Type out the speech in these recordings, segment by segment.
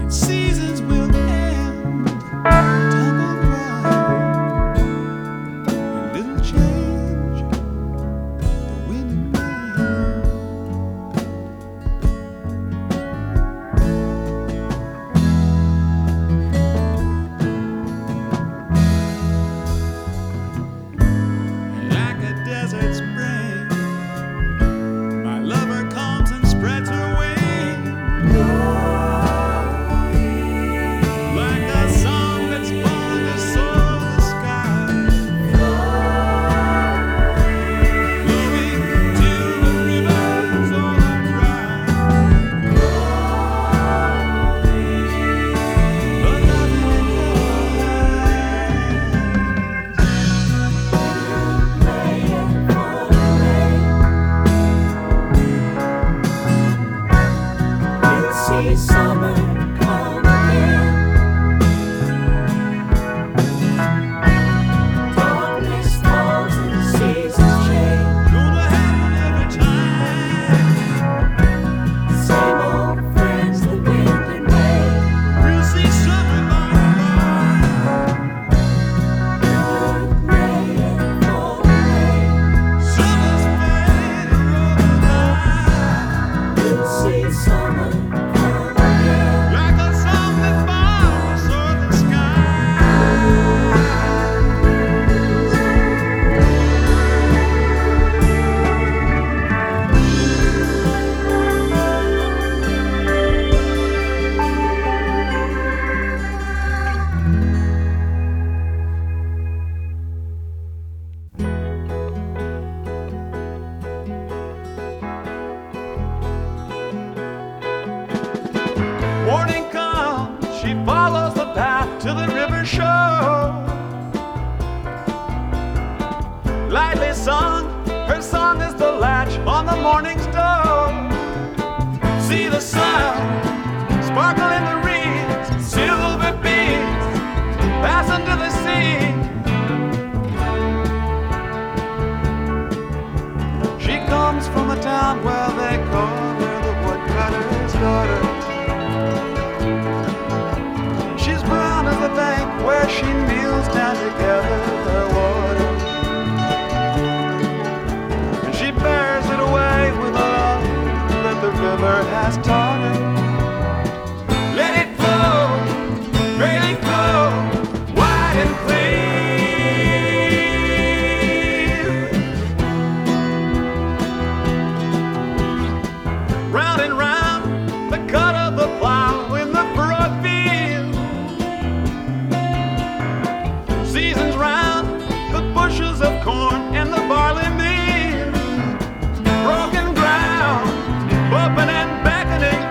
Seasons will end, time will run, a little change, the wind and rain. Like a desert spring, my lover comes and spreads her wings. Like a song that's born to soar the sky, flowing till the rivers all are dry. But loving in your See summer come again. Darkness falls and the seasons change. gonna happen every time. Same old friends, the wind and rain. We'll see summer by Good rain and fall rain. summer's fading over by. We'll see summer come again. Like a song that falls over the sky. Morning comes, she follows the path to the river shore. Lightly sung, her song is the latch on the morning's door. See the sun sparkle in the reeds, silver beads pass into the sea. She comes from a town where they call her the woodcutter's daughter. She's brown as the bank where she kneels down to gather her water. And she bears it away with a love that the river has taught her. Let it flow, really flow, wide and clear. Round and round, the cut of the plow in the furrowed field. Seasons round, the bushels of corn and the barley meal. Broken ground, bumping and beckoning,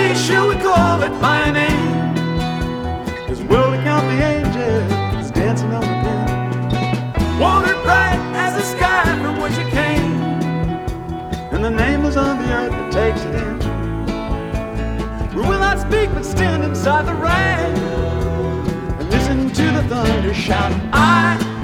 shall we call it by name? 'Cause we'll count the angels dancing on the pen. Water bright as the sky from which it came, and the name is on the earth that takes it in. We will not speak but stand inside the rain and listen to the thunder shout, I